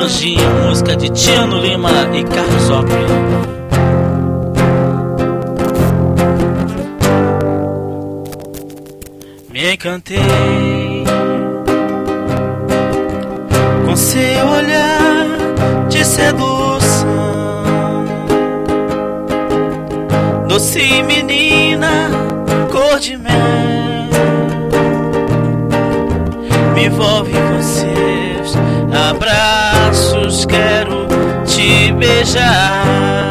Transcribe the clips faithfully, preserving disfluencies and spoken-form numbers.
Anjinha, música de Tiano Lima e Carlos Zop. Me encantei com seu olhar de sedução, doce menina, cor de mel, me envolve com seus abraços, quero te beijar.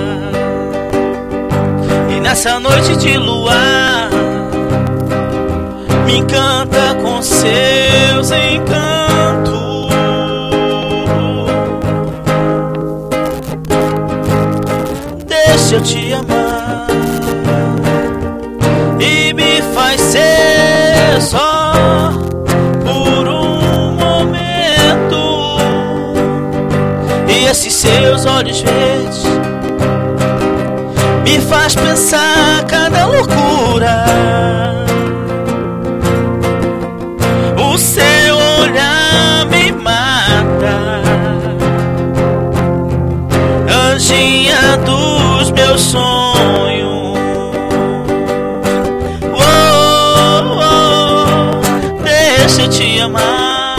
E nessa noite de luar, me encanta com seus encantos. Deixa eu te amar e me faz ser só por um momento. E esses seus olhos verdes me faz pensar cada loucura. O seu olhar me mata, anjinha dos meus sonhos. Oh, oh, deixa eu te amar,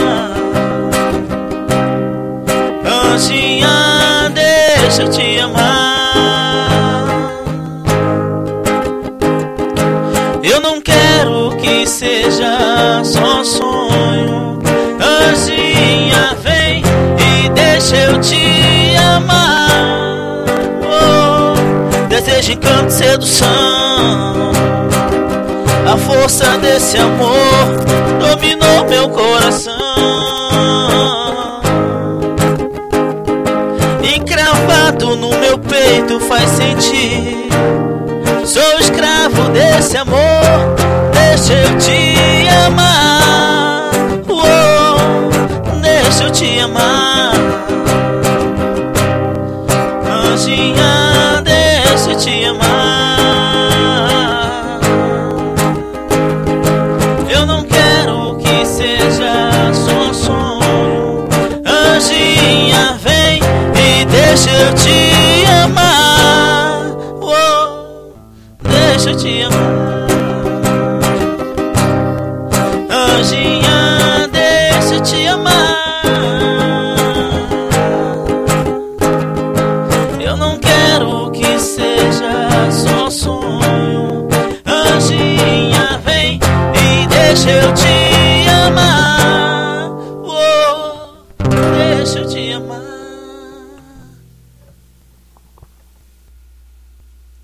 anjinha, deixa eu te amar. Eu não quero que seja só sonho, anjinha, vem e deixa eu te amar. Oh, desejo, encanto, sedução, a força desse amor dominou meu coração. Encravado no meu peito faz sentir, sou escravo desse amor, deixa eu te amar. Oh, deixa eu te amar, anjinha, deixa eu te amar. Eu não quero que seja só sonho, anjinha, vem e deixa eu te amar. Oh, deixa eu te amar, anjinha, deixa eu te amar. Eu não quero que seja só sonho, anjinha, vem e deixa eu te amar. Oh, deixa eu te amar.